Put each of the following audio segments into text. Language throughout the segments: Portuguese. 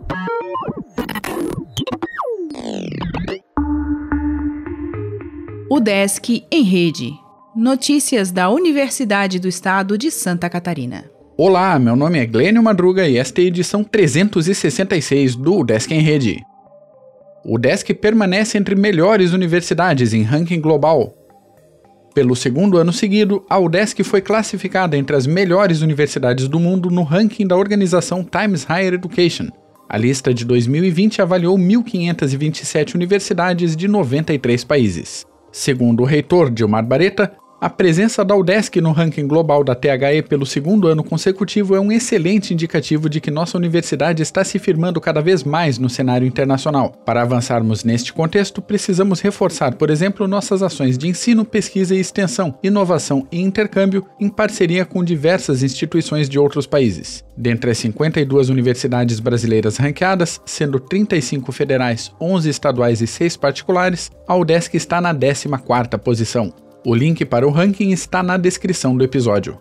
UDESC em Rede. Notícias da Universidade do Estado de Santa Catarina. Olá, meu nome é Glênio Madruga e esta é a edição 366 do UDESC em Rede. O UDESC permanece entre melhores universidades em ranking global. Pelo segundo ano seguido, a UDESC foi classificada entre as melhores universidades do mundo no ranking da organização Times Higher Education. A lista de 2020 avaliou 1.527 universidades de 93 países. Segundo o reitor Dilmar Bareta, a presença da UDESC no ranking global da THE pelo segundo ano consecutivo é um excelente indicativo de que nossa universidade está se firmando cada vez mais no cenário internacional. Para avançarmos neste contexto, precisamos reforçar, por exemplo, nossas ações de ensino, pesquisa e extensão, inovação e intercâmbio em parceria com diversas instituições de outros países. Dentre as 52 universidades brasileiras ranqueadas, sendo 35 federais, 11 estaduais e 6 particulares, a UDESC está na 14ª posição. O link para o ranking está na descrição do episódio.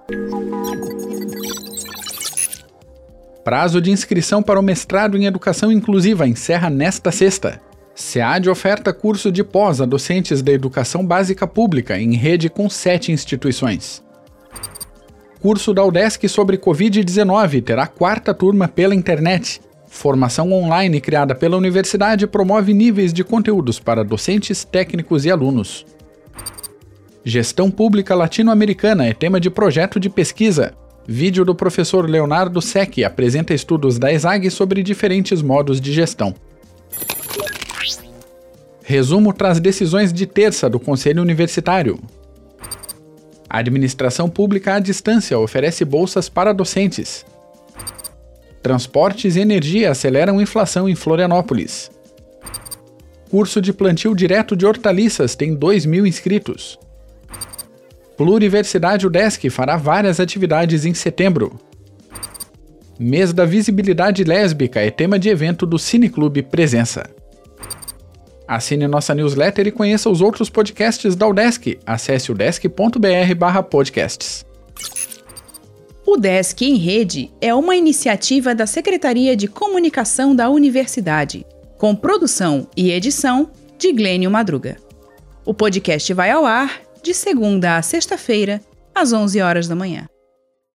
Prazo de inscrição para o mestrado em Educação Inclusiva encerra nesta sexta. SEAD oferta curso de pós a docentes da Educação Básica Pública em rede com 7 instituições. Curso da UDESC sobre Covid-19 terá 4ª turma pela internet. Formação online criada pela universidade promove níveis de conteúdos para docentes, técnicos e alunos. Gestão Pública Latino-Americana é tema de projeto de pesquisa. Vídeo do professor Leonardo Secchi apresenta estudos da ESAG sobre diferentes modos de gestão. Resumo traz decisões de terça do Conselho Universitário. A Administração Pública à Distância oferece bolsas para docentes. Transportes e energia aceleram inflação em Florianópolis. Curso de plantio direto de hortaliças tem 2.000 inscritos. Pluriversidade UDESC fará várias atividades em setembro. Mês da Visibilidade Lésbica é tema de evento do Cineclube Presença. Assine nossa newsletter e conheça os outros podcasts da UDESC. Acesse udesc.br/podcasts. UDESC em Rede é uma iniciativa da Secretaria de Comunicação da Universidade, com produção e edição de Glênio Madruga. O podcast vai ao ar de segunda a sexta-feira, às 11 horas da manhã.